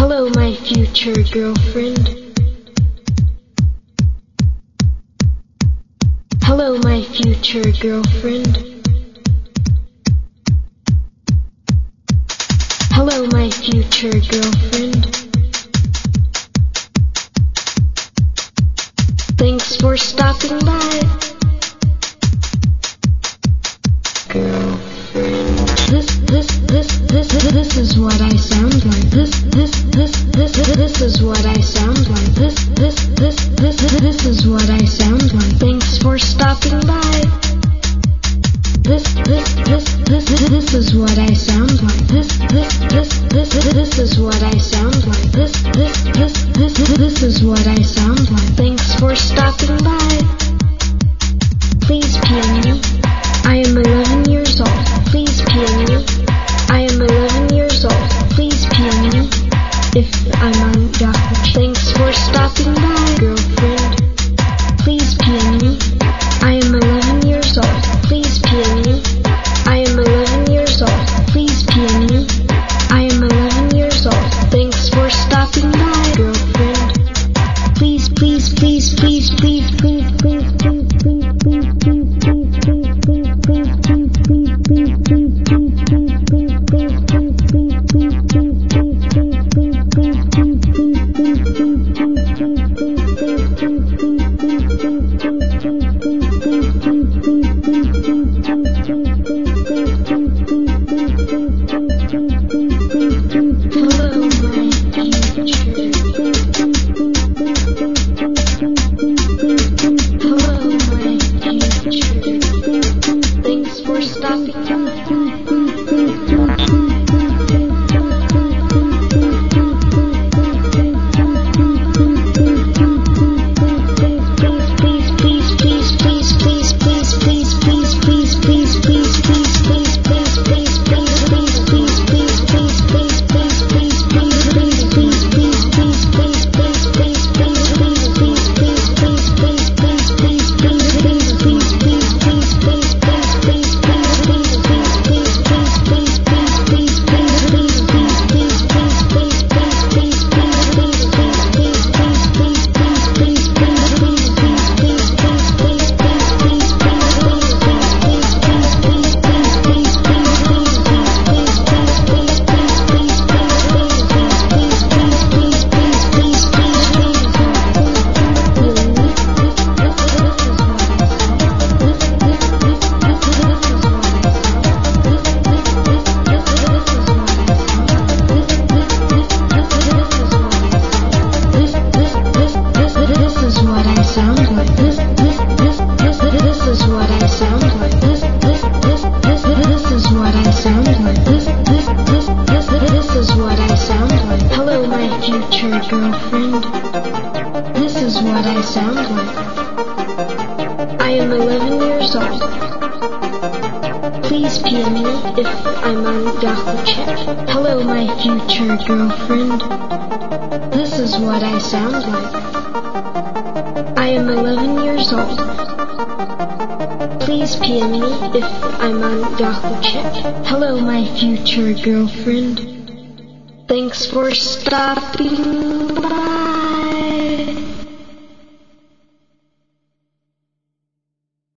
Hello, my future girlfriend. Hello, my future girlfriend. Hello, my future girlfriend. Thanks for stopping by. Girlfriend. This is what I sound like. This is what I sound like. This is what I sound like. Thanks for stopping by. This is what I sound like. This is what I sound like. This is what I sound like. Thanks for stopping by. Please pay me. I am 11 years old. Please pay me. I am 11 years old. Please pay me. If I'm on Yahoo. Thanks for stopping by, girlfriend. Please pay me. I am 11 years old. Please pay me. I am 11 years old. Please pay me. I am 11 years old. Thanks for stopping by, girlfriend. Please, please, please, please, please, please, please, please, please, please, girlfriend. This is what I sound like. I am 11 years old. Please pay me if I'm on Yahoo Chat. Hello, my future girlfriend. This is what I sound like. I am 11 years old. Please pay me if I'm on Yahoo Chat. Hello, my future girlfriend. Thanks for stopping by.